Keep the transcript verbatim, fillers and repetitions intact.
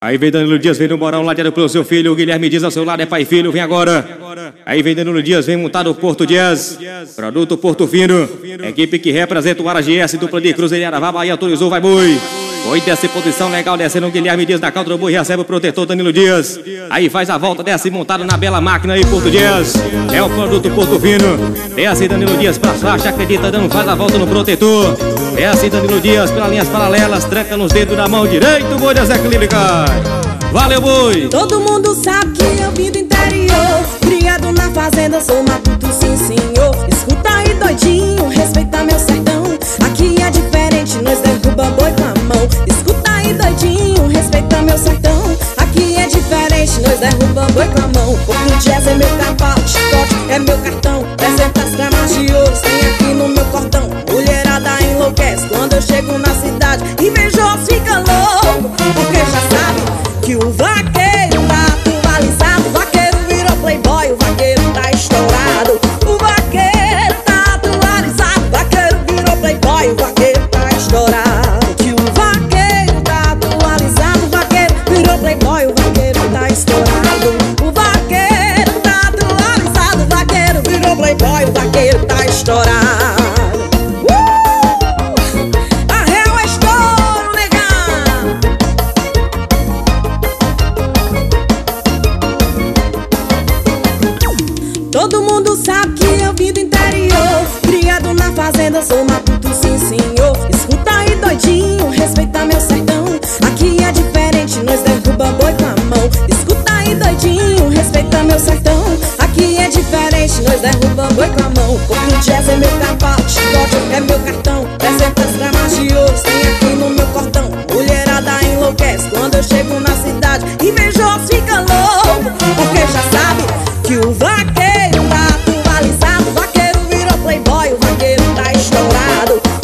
Aí vem Danilo Dias, vem no Morão, ladeado pelo seu filho. O Guilherme Dias ao seu lado, é pai e filho, vem agora. Aí vem Danilo Dias, vem montado Porto Jazz, produto Porto Fino. Equipe que representa o Ara G S, dupla de Cruzeiro Aravá, Bahia autorizou, vai boi. Foi dessa posição legal, descendo o Guilherme Dias na cauda do boi, recebe o protetor Danilo Dias. Aí faz a volta, desce montado na bela máquina aí, Porto Jazz. É o produto Porto Fino. Desce Danilo Dias pra faixa, acredita, dando, faz a volta no protetor. Desce Danilo Dias pelas linhas paralelas, tranca nos dedos da mão direita, o boi desequilíbrio cai. Valeu, boi! Todo mundo sabe que eu vim do interior, criado na fazenda, sou matuto, sim senhor. Escuta aí doidinho, respeita meu sertão. Aqui é diferente, nós derruba boi com a mão. Escuta aí doidinho, respeita meu sertão. Aqui é diferente, nós derruba boi com a mão. Porto Jazz é meu cavalo, chicote é meu cartão. trezentas gramas de ouro tem aqui no meu cordão. Mulherada enlouquece quando eu chego na cidade. Invejoso fica louco, porque já sabe que o vaqueiro tá atualizado. O vaqueiro virou playboy, o vaqueiro tá estourado. O vaqueiro tá atualizado. O vaqueiro virou playboy, o vaqueiro tá estourado. Que o vaqueiro tá atualizado. O vaqueiro virou playboy, o vaqueiro tá estourado. O vaqueiro tá atualizado. O vaqueiro virou playboy, o vaqueiro tá estourado. Todo mundo sabe que eu vim do interior, criado na fazenda, sou matuto, sim senhor. Escuta aí doidinho, respeita meu sertão. Aqui é diferente, nós derruba boi com a mão. Escuta aí doidinho, respeita meu sertão. Aqui é diferente, nós derruba boi com a mão. Porto Jazz é meu cavalo, chicote é meu cartão. trezentas gramas de ouro tem aqui no meu cordão. Mulherada enlouquece quando eu chego na cidade. Invejoso fica louco, porque já sabe que o vaqueiro tá atualizado. O vaqueiro virou playboy, o vaqueiro tá estourado.